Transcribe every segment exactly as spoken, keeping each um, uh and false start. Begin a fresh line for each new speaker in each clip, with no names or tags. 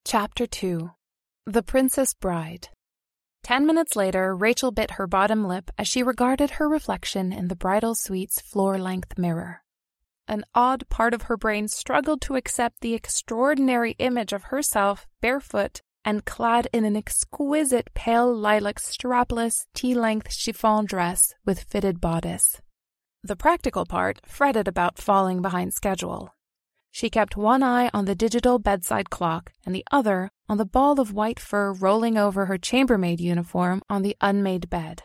Chapter two. The Princess Bride. Ten minutes later, Rachel bit her bottom lip as she regarded her reflection in the bridal suite's floor-length mirror. An odd part of her brain struggled to accept the extraordinary image of herself barefoot and clad in an exquisite pale lilac strapless tea-length chiffon dress with fitted bodice. The practical part fretted about falling behind schedule. She kept one eye on the digital bedside clock and the other on the ball of white fur rolling over her chambermaid uniform on the unmade bed.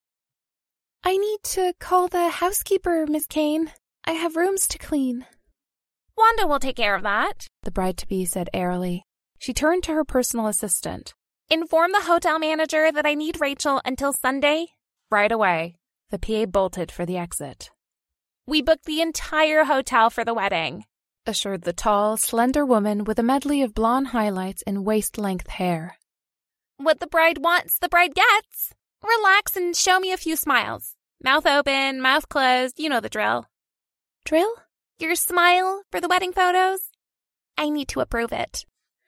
"I need to call the housekeeper, Miss Kane. I have rooms to clean."
"Wanda will take care of that,"
the bride-to-be said airily. She turned to her personal assistant.
"Inform the hotel manager that I need Rachel until Sunday."
Right away. The P A bolted for the exit.
"We booked the entire hotel for the wedding,"
assured the tall, slender woman with a medley of blonde highlights and waist-length hair.
"What the bride wants, the bride gets. Relax and show me a few smiles. Mouth open, mouth closed, you know the drill."
"Drill?"
"Your smile for the wedding photos. I need to approve it."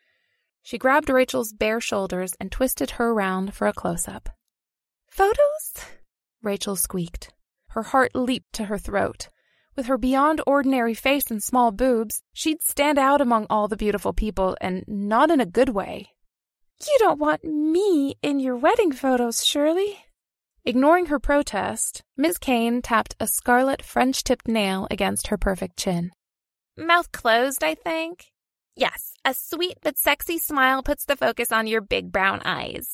She grabbed Rachel's bare shoulders and twisted her around for a close-up. "Photos?" Rachel squeaked. Her heart leaped to her throat. With her beyond-ordinary face and small boobs, she'd stand out among all the beautiful people, and not in a good way. "You don't want me in your wedding photos, surely?" Ignoring her protest, Miss Kane tapped a scarlet French-tipped nail against her perfect chin.
"Mouth closed, I think. Yes, a sweet but sexy smile puts the focus on your big brown eyes."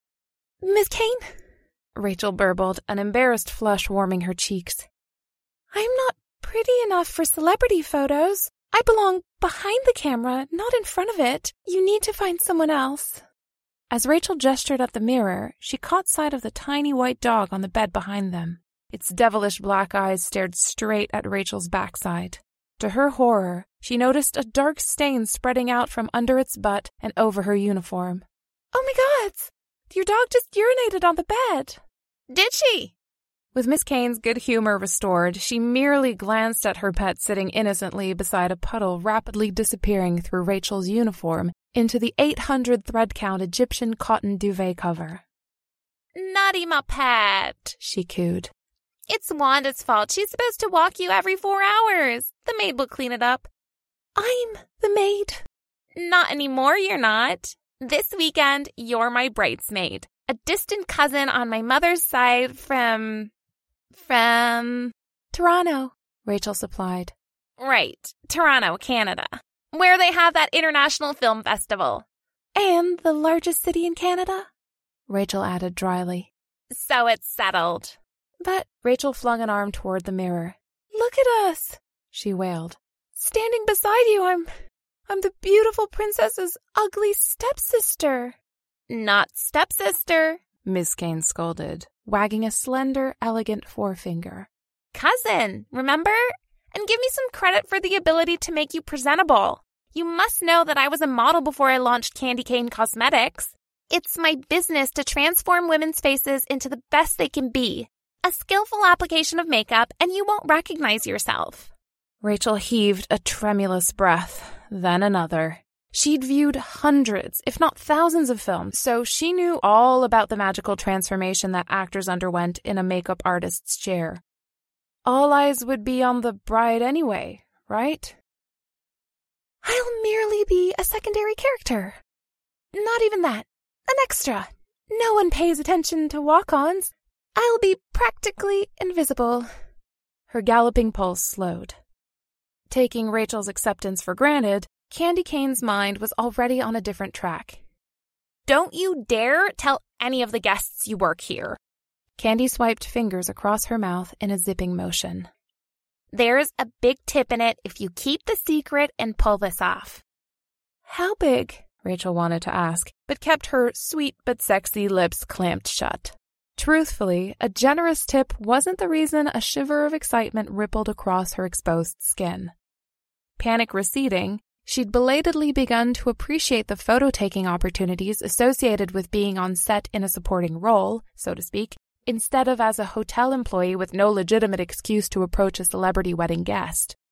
"Miss Kane?" Rachel burbled, an embarrassed flush warming her cheeks. "I'm not pretty enough for celebrity photos. I belong behind the camera, not in front of it. You need to find someone else." As Rachel gestured at the mirror, she caught sight of the tiny white dog on the bed behind them. Its devilish black eyes stared straight at Rachel's backside. To her horror, she noticed a dark stain spreading out from under its butt and over her uniform. "Oh my God! Your dog just urinated on the bed."
"Did she?"
With Miss Kane's good humor restored, she merely glanced at her pet sitting innocently beside a puddle rapidly disappearing through Rachel's uniform into the eight hundred thread-count Egyptian cotton duvet cover.
"Naughty my pet,"
she cooed.
"It's Wanda's fault. She's supposed to walk you every four hours. The maid will clean it up."
"I'm the maid."
"Not anymore, you're not. This weekend, you're my bridesmaid. A distant cousin on my mother's side from... from...
Toronto," Rachel supplied.
"Right, Toronto, Canada, where they have that international film festival."
"And the largest city in Canada," Rachel added dryly.
"So it's settled."
But Rachel flung an arm toward the mirror. "Look at us," she wailed. "Standing beside you, I'm... I'm the beautiful princess's ugly stepsister."
"Not stepsister,"
Miss Kane scolded, wagging a slender, elegant forefinger.
"Cousin, remember? And give me some credit for the ability to make you presentable. You must know that I was a model before I launched Candy Cane Cosmetics. It's my business to transform women's faces into the best they can be. A skillful application of makeup, and you won't recognize yourself."
Rachel heaved a tremulous breath, then another. She'd viewed hundreds, if not thousands of films, so she knew all about the magical transformation that actors underwent in a makeup artist's chair. All eyes would be on the bride anyway, right? "I'll merely be a secondary character. Not even that. An extra. No one pays attention to walk-ons. I'll be practically invisible." Her galloping pulse slowed. Taking Rachel's acceptance for granted, Candy Cane's mind was already on a different track.
"Don't you dare tell any of the guests you work here."
Candy swiped fingers across her mouth in a zipping motion.
"There's a big tip in it if you keep the secret and pull this off."
"How big?" Rachel wanted to ask, but kept her sweet but sexy lips clamped shut. Truthfully, a generous tip wasn't the reason a shiver of excitement rippled across her exposed skin. Panic receding, she'd belatedly begun to appreciate the photo-taking opportunities associated with being on set in a supporting role, so to speak, instead of as a hotel employee with no legitimate excuse to approach a celebrity wedding guest.